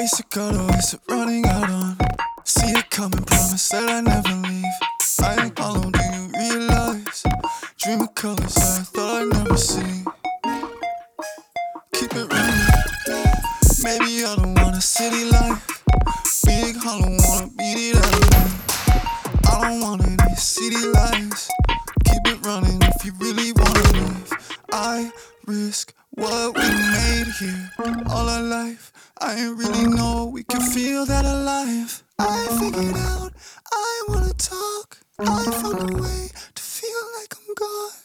Race it, got a race it, running out on. See it coming, promise that I never leave. I ain't hollow, do you realize? Dream of colors I thought I'd never see. Keep it running. Maybe I don't want a city life. Big hollow, wanna beat it out of me. I don't want any city lights. Keep it running if you really wanna live. I risk what we made here all our life. I ain't really know we can feel that alive. I figured out I wanna talk. I found a way to feel like I'm gone.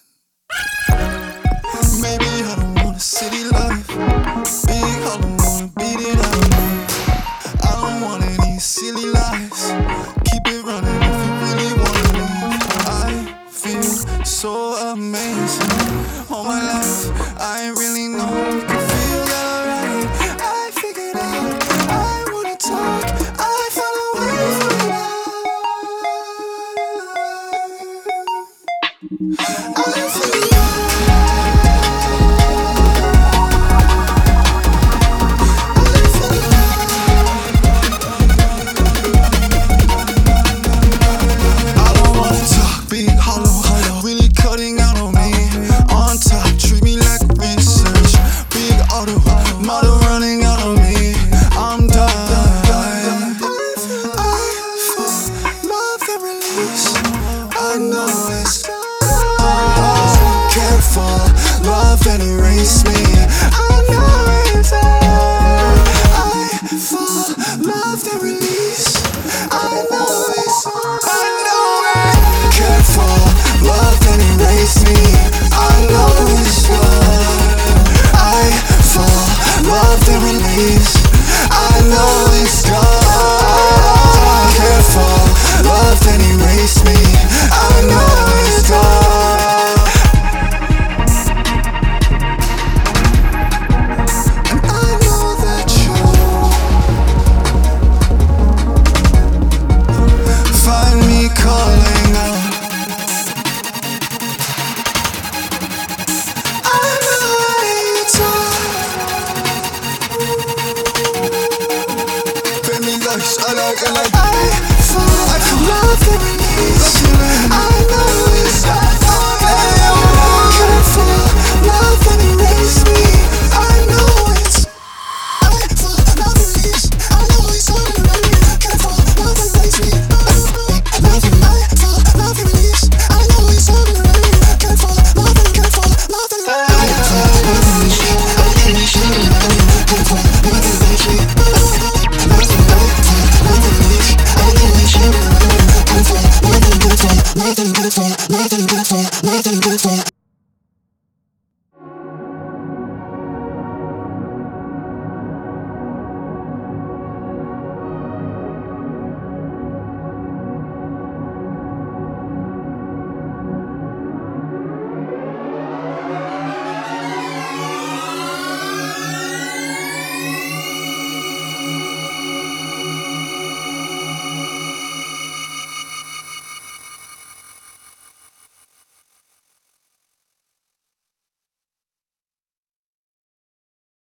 Maybe I don't want a city life. Big hollow, wanna beat it out of me. I don't want any silly lies. Keep it running if you really wanna live. I feel so amazing. All my life, I ain't really know we can feel that alright. I figured out I wanna talk. I found a way for life. I figured out. Model running out on me, I'm done. I feel love and release. I know it's careful, love and erase me. I know it's I fall, love and release. I know it's careful, love and erase me. I know it's love and release. I know it's gone. Careful, love and erase me. I know it's gone. And I know that you find me calling out. I know it's I feel love and release. I know it's careful, love and erase me. I know it's love and release. I know it's careful, love and erase me. Love and release. I know it's careful, love and careful, love and release. Careful, love and erase me. Nothing